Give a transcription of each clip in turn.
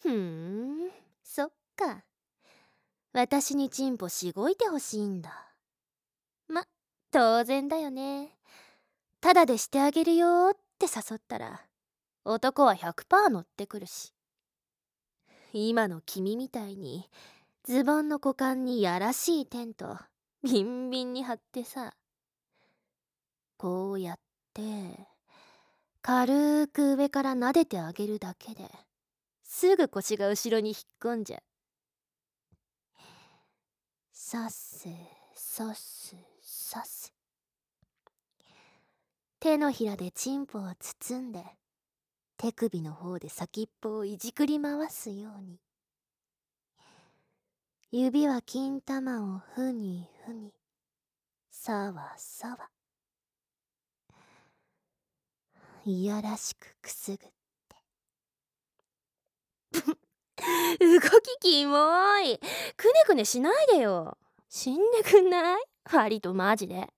ふーん、そっか。私にチンポしごいてほしいんだ。ま、当然だよね。ただでしてあげるよーって誘ったら、男は100%乗ってくるし。今の君みたいに、ズボンの股間にやらしいテント、ビンビンに貼ってさ、こうやって、軽く上から撫でてあげるだけで、すぐ腰が後ろに引っ込んじゃう。さっせ、さっせ、さっせ。手のひらでチンポを包んで、手首の方で先っぽをいじくり回すように。指は金玉をふにふに、さわさわ。いやらしくくすぐって。動きキモい。くねくねしないでよ。死んでくんない？割とマジで。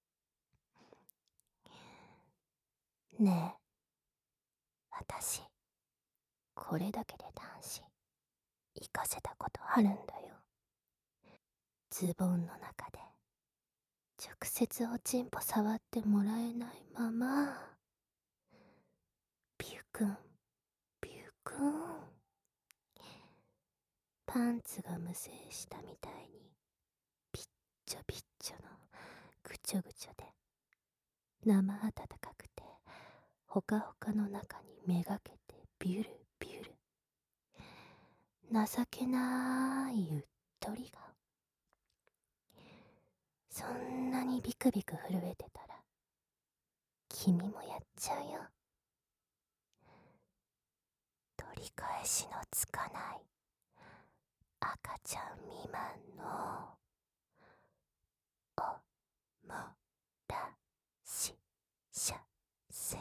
ねえ、私、これだけで男子、行かせたことあるんだよ。ズボンの中で、直接おちんぽ触ってもらえないまま、ビュクン、ビュクン。パンツが無精したみたいに、ピッチョピッチョのぐちょぐちょで、生温かくて、ほかほかの中にめがけてビュルビュル。情けないゆっとり顔。そんなにビクビク震えてたら、君もやっちゃうよ。取り返しのつかない赤ちゃん未満のおもらししゃせ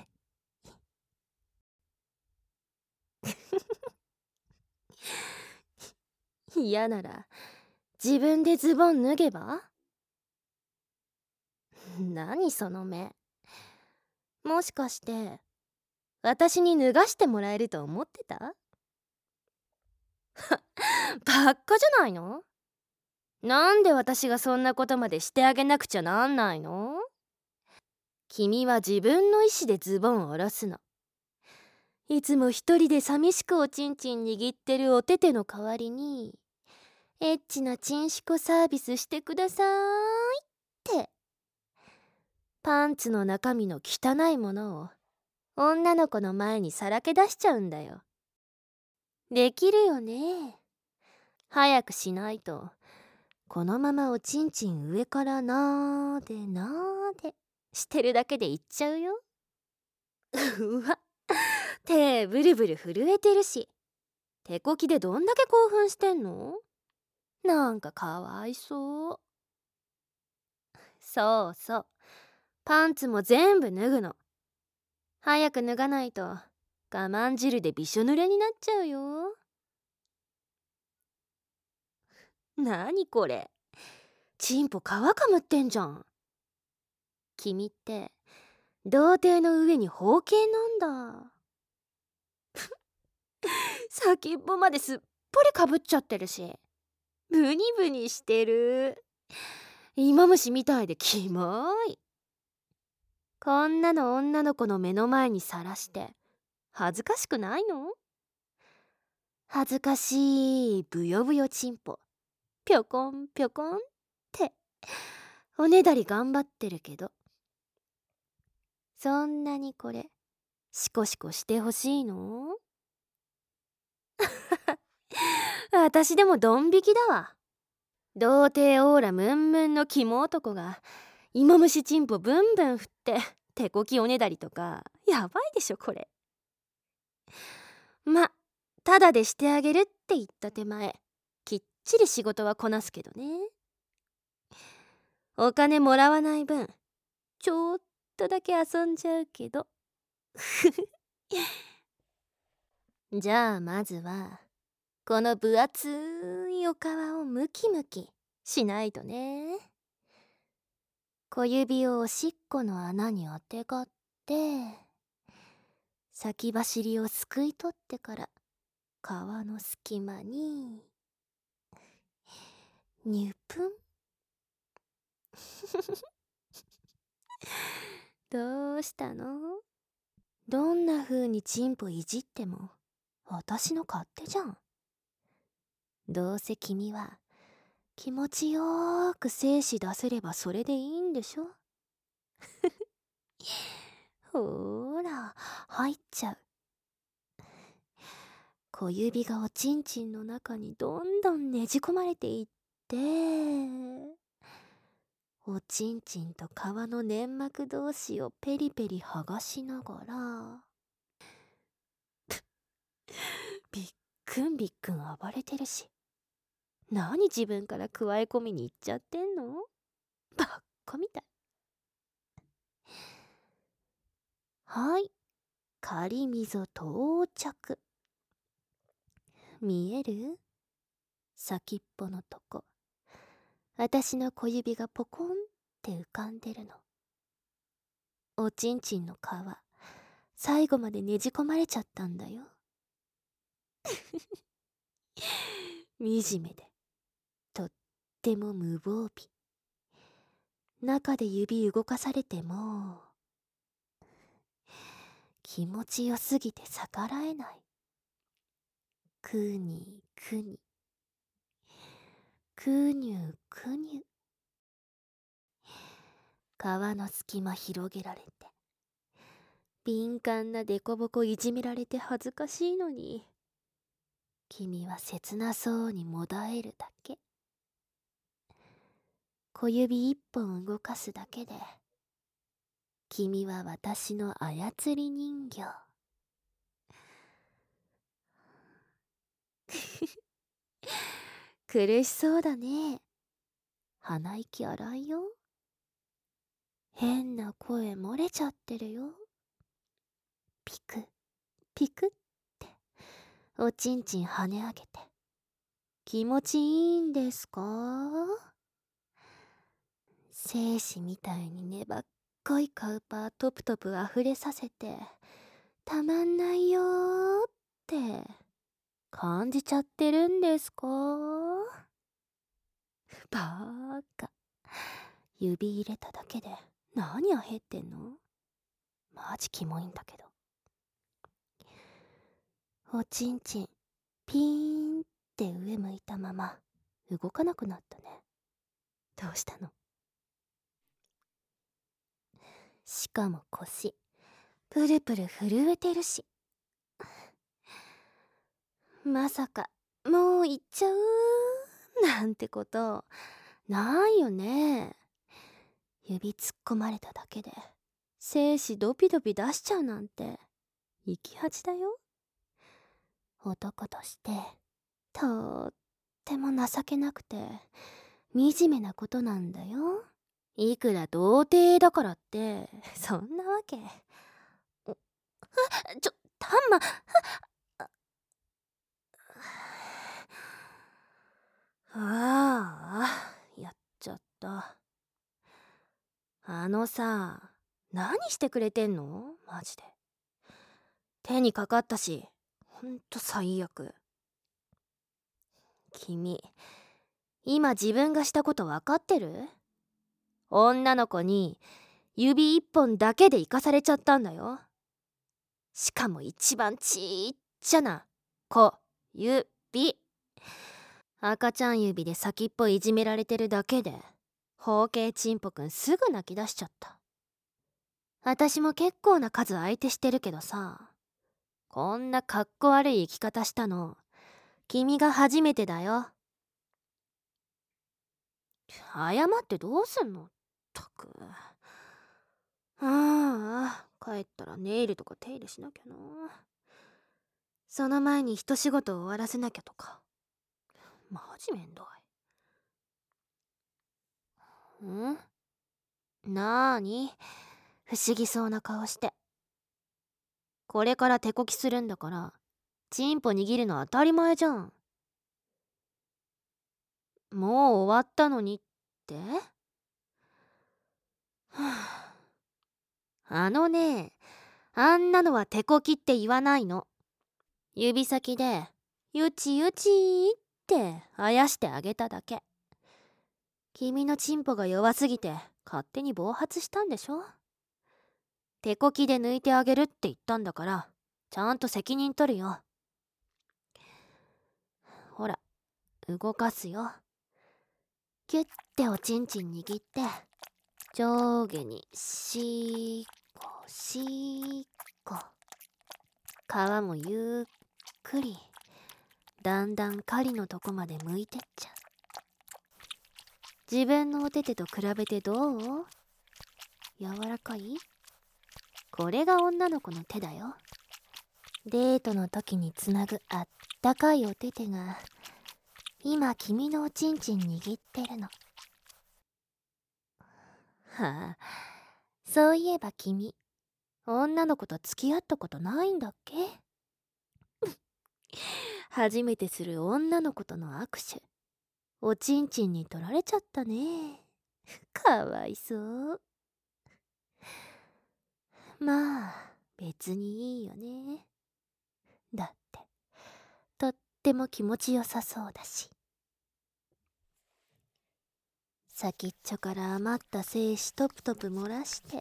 嫌なら自分でズボン脱げば？何その目。もしかして私に脱がしてもらえると思ってた？ばっかじゃないの？なんで私がそんなことまでしてあげなくちゃなんないの？君は自分の意思でズボンを下ろすの。いつも一人で寂しくおちんちん握ってるおてての代わりに、エッチなチンシコサービスしてくださいって。パンツの中身の汚いものを女の子の前にさらけ出しちゃうんだよ。できるよね。早くしないと、このままおちんちん上からなーでなーでしてるだけでいっちゃうよ。うわ、手ブルブル震えてるし、手こきでどんだけ興奮してんの？なんかかわいそう。そうそう、パンツも全部脱ぐの。早く脱がないと我慢汁でびしょ濡れになっちゃうよ。なにこれ、チンポ皮かむってんじゃん。君って童貞の上に包茎なんだ。先っぽまですっぽりかぶっちゃってるし、ブニブニしてる。芋虫みたいでキモい。こんなの女の子の目の前にさらして恥ずかしくないの？恥ずかしいブヨブヨチンポぴょこんぴょこんっておねだり頑張ってるけど、そんなにこれシコシコしてほしいの？私でもドン引きだわ。童貞オーラムンムンのキモ男が芋虫チンポブンブン振って手こきおねだりとかやばいでしょこれ。ま、ただでしてあげるって言った手前、きっちり仕事はこなすけどね。お金もらわない分、ちょっとだけ遊んじゃうけど。じゃあまずはこの分厚いお皮をムキムキしないとね。小指をおしっこの穴にあてがって、先走りをすくい取ってから皮の隙間にニュプン。どうしたの？どんな風にチンポいじっても私の勝手じゃん。どうせ君は気持ちよーく精子出せればそれでいいんでしょ。ほーら、入っちゃう。小指がおちんちんの中にどんどんねじ込まれていって、おちんちんと皮の粘膜同士をペリペリ剥がしながら、びっくんびっくん暴れてるし、何自分からくわえ込みに行っちゃってんの？ばっかみたい。はい、仮溝到着。見える？先っぽのとこ、私の小指がポコンって浮かんでるの。おちんちんの皮、最後までねじ込まれちゃったんだよ。惨めで、とっても無防備。中で指動かされても、気持ちよすぎて逆らえない。くにくに、くにゅくにゅ。皮の隙間広げられて、敏感なデコボコいじめられて恥ずかしいのに、君は切なそうにもだえるだけ。小指一本動かすだけで、君は私の操り人形。苦しそうだね。鼻息荒いよ。変な声漏れちゃってるよ。ピクピクっておちんちん跳ね上げて、気持ちいいんですか？精子みたいに粘っこいカウパートプトプ溢れさせて、たまんないよーって感じちゃってるんですか？バーカ。指入れただけで何あへってんの？マジキモいんだけど。おちんちんピーンって上向いたまま動かなくなったね。どうしたの？しかも腰プルプル震えてるし。まさかもう行っちゃうなんてことないよね。指突っ込まれただけで精子ドピドピ出しちゃうなんて生き恥だよ。男としてとっても情けなくて惨めなことなんだよ。いくら童貞だからってそんなわけ。タンマ。やっちゃった。さ、何してくれてんの？マジで。手にかかったし、ほんと最悪。君、今自分がしたこと分かってる？女の子に指一本だけで生かされちゃったんだよ。しかも一番ちっちゃな小指。赤ちゃん指で先っぽいじめられてるだけで包茎ちんぽくんすぐ泣き出しちゃった。私も結構な数相手してるけどさ、こんなかっこ悪い生き方したの君が初めてだよ。謝ってどうすんの？ったく。帰ったらネイルとか手入れしなきゃな。その前に一仕事終わらせなきゃとか。マジめんどい。なーに？不思議そうな顔して。これから手こきするんだから、チンポ握るの当たり前じゃん。もう終わったのにって？あのね、あんなのは手こきって言わないの。指先でゆちゆちーってあやしてあげただけ。君のチンポが弱すぎて勝手に暴発したんでしょ。手こきで抜いてあげるって言ったんだから、ちゃんと責任取るよ。ほら、動かすよ。キュッておちんちん握って、上下にしーこしーこ。皮もゆっくり、だんだん狩りのとこまで向いてっちゃう。自分のお手手と比べてどう？柔らかい？これが女の子の手だよ。デートの時につなぐあったかいお手手が、今君のおちんちん握ってるの。はあ、そういえば君、女の子と付き合ったことないんだっけ？初めてする女の子との握手、おちんちんに取られちゃったね。かわいそう。まあ、別にいいよね。だって、とっても気持ちよさそうだし。先っちょから余った精子トプトプ漏らして。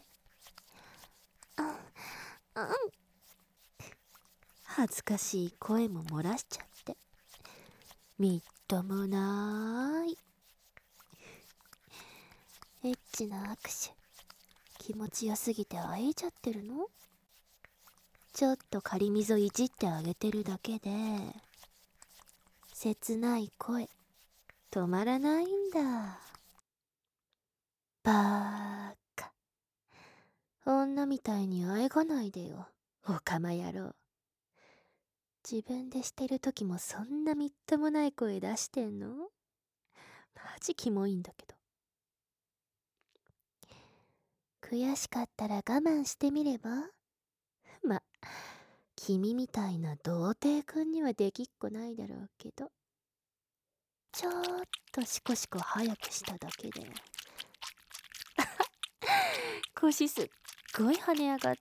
恥ずかしい声も漏らしちゃって。みっともない。エッチな握手、気持ちよすぎてあえいちゃってるの？ちょっと仮溝いじってあげてるだけで、切ない声、止まらないんだ。バーカ。女みたいにあえがないでよ、おかま野郎。自分でしてる時もそんなみっともない声出してんの？マジキモいんだけど。悔しかったら我慢してみれば？ま、君みたいな童貞くんにはできっこないだろうけど、ちょっとシコシコ早くしただけで。腰すっごい跳ね上がった。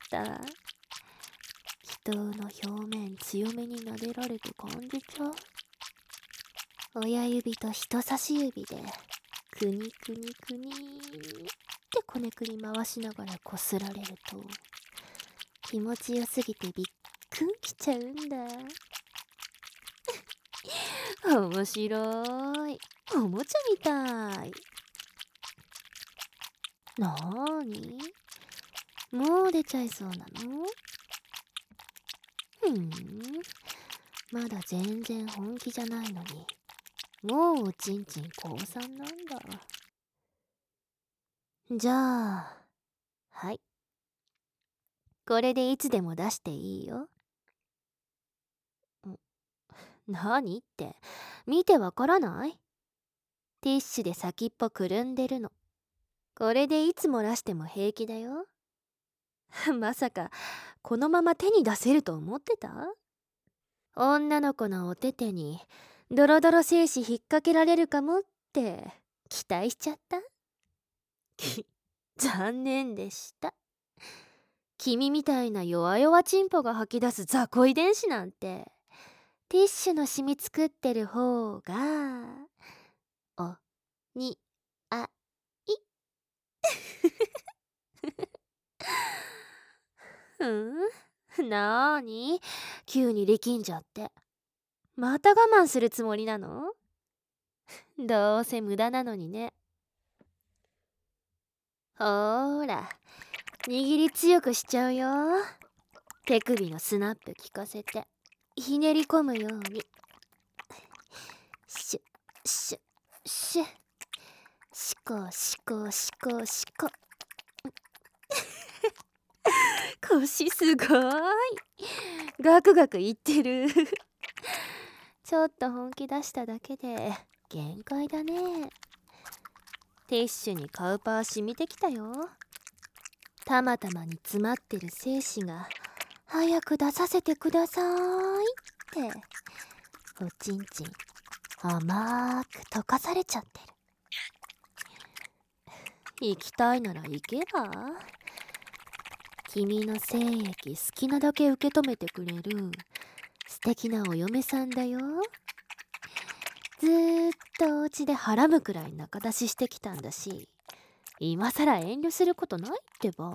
人の表面強めに撫でられて感じちゃう。親指と人差し指でくにくにくにってこねくり回しながらこすられると、気持ちよすぎてびっくんきちゃうんだ。面白い。おもちゃみたい。なーに？もう出ちゃいそうなの？まだ全然本気じゃないのに、もうおちんちん降参なんだ。じゃあ、はい。これでいつでも出していいよ。何って、見てわからない？ティッシュで先っぽくるんでるの。これでいつ漏らしても平気だよ。まさか、このまま手に出せると思ってた？女の子のお手手に、ドロドロ精子引っ掛けられるかもって、期待しちゃった？残念でした。君みたいな弱々チンポが吐き出す雑魚遺伝子なんて、ティッシュの染み作ってる方が、お、に、あ、い。なーに？急に力んじゃって。また我慢するつもりなの？どうせ無駄なのにね。ほーら、握り強くしちゃうよ。手首のスナップ効かせて、ひねり込むように。シュッ、シュッ、シュッ。シコシコシコシコ。腰すごい。ガクガクいってる。ちょっと本気出しただけで限界だね。ティッシュにカウパー染みてきたよ。たまたまに詰まってる精子が早く出させてくださいって、おちんちん甘く溶かされちゃってる。行きたいなら行けば？君の精液好きなだけ受け止めてくれる素素敵なお嫁さんだよ。ずーっとお家ではらむくらい仲出ししてきたんだし、今さら遠慮することないってば。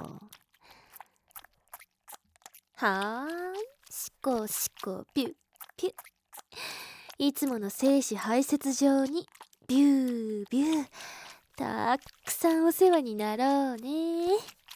はーい、しこしこピュッピュッ。いつもの精子排泄場にビュービュー。たくさんお世話になろうね。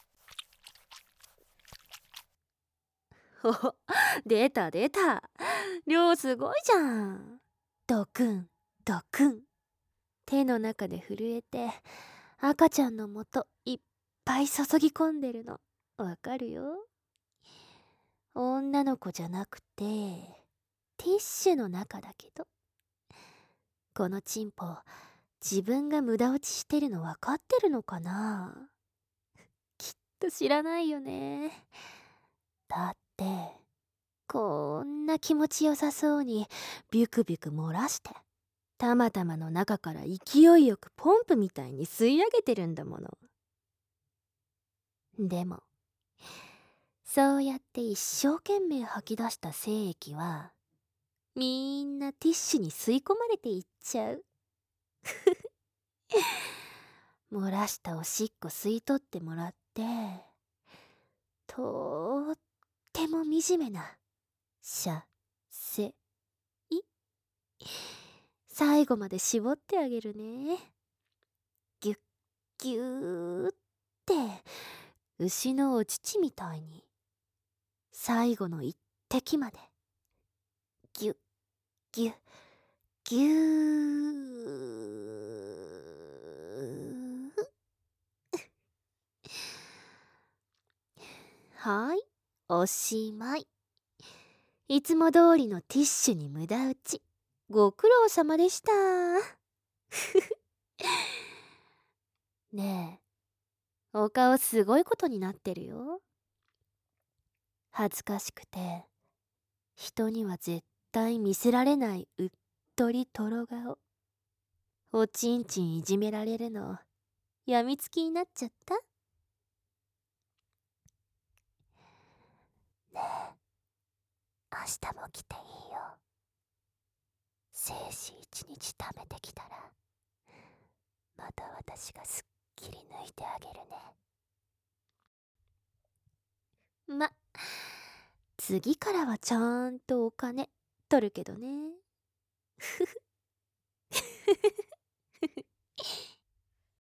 お、出た出た。量すごいじゃん。ドクンドクン。手の中で震えて赤ちゃんのもといっぱい注ぎ込んでるのわかるよ。女の子じゃなくてティッシュの中だけど、このチンポ自分が無駄落ちしてるの分かってるのかな。きっと知らないよね。だってこんな気持ちよさそうにビュクビュク漏らしてたまたまの中から勢いよくポンプみたいに吸い上げてるんだもの。でもそうやって一生懸命吐き出した精液はみんなティッシュに吸い込まれていっちゃう。漏らしたおしっこ吸い取ってもらって、とっても惨めなしゃせい、最後まで絞ってあげるね。ギュッギューって牛のお乳みたいに最後の一滴までギュッギュッギュー。はい、おしまい。いつも通りのティッシュに無駄打ち、ご苦労様でした。ねえ、お顔すごいことになってるよ。恥ずかしくて人には絶対見せられないうっとりとろ顔。おちんちんいじめられるのやみつきになっちゃった。ねえ、明日も来ていいよ。精子一日貯めてきたらまた私がすっきり抜いてあげるね。次からはちゃんとお金取るけどね。ふふ